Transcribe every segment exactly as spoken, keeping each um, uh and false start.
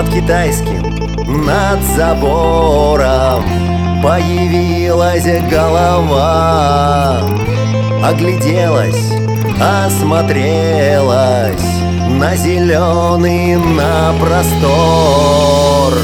Над китайским, над забором появилась голова. Огляделась, осмотрелась на зеленый, на простор.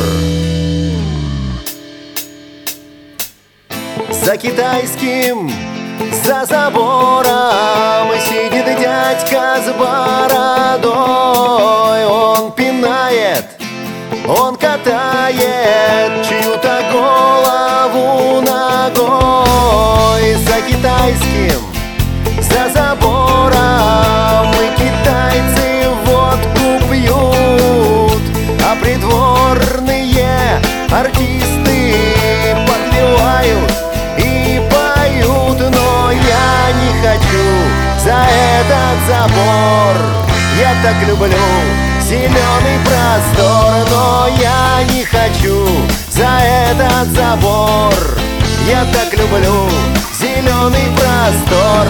За китайским, за забором сидит дядька с бородой. Он пинает, он катает чью-то голову ногой. За китайским, за забором китайцы водку пьют, а придворные артисты подпевают и поют. Но я не хочу за этот забор, я так люблю зеленый простор. Но я не хочу за этот забор, я так люблю зеленый простор.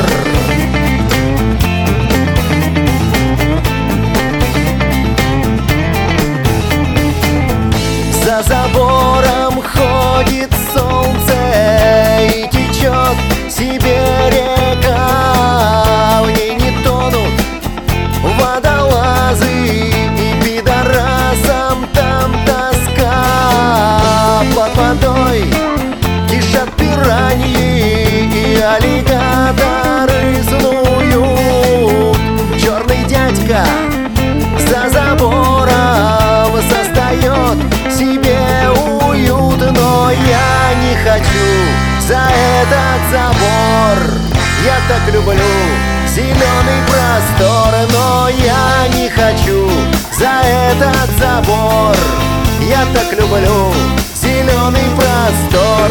За забором ходит солнце и течет себе река. В ней не тонут водолазы, и пидорасам там тоска. Под водой кишат пираньи, и аллигаторы снуют. Черный дядька за забором создает себе уют. Но я не хочу за этот забор, я так люблю зеленый простор. Но я не хочу за этот забор, я так люблю зеленый простор.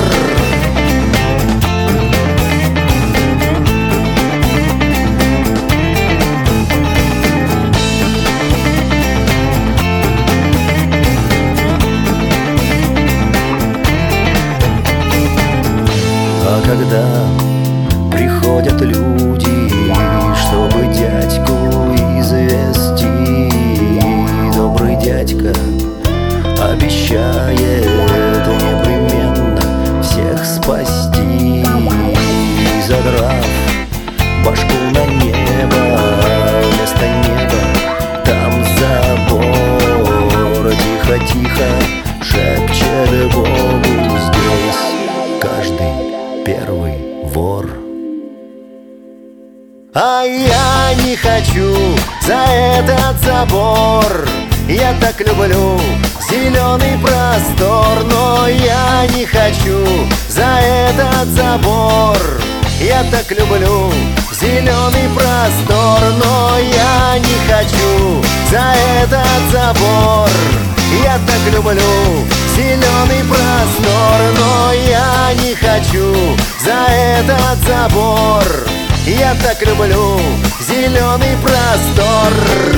А когда приходят люди, чтобы дядьку извести, добрый дядька обещает непременно всех спасти. Задрав башку на небо, вместо неба там забор. Тихо-тихо шепчет Богу: здесь каждый первый вор. А я не хочу за этот забор, я так люблю зеленый простор. Но я не хочу за этот забор, я так люблю зеленый простор. Но я не хочу за этот забор, я так люблю зеленый простор. Но я не хочу за этот забор, я так люблю зеленый простор.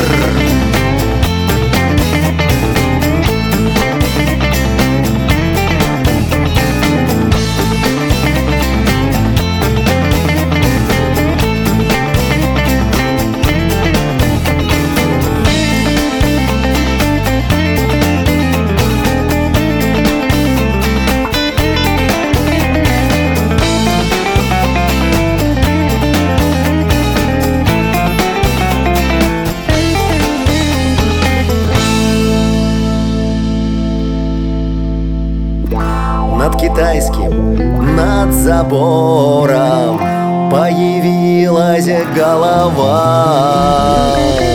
Над китайским, над забором появилась голова.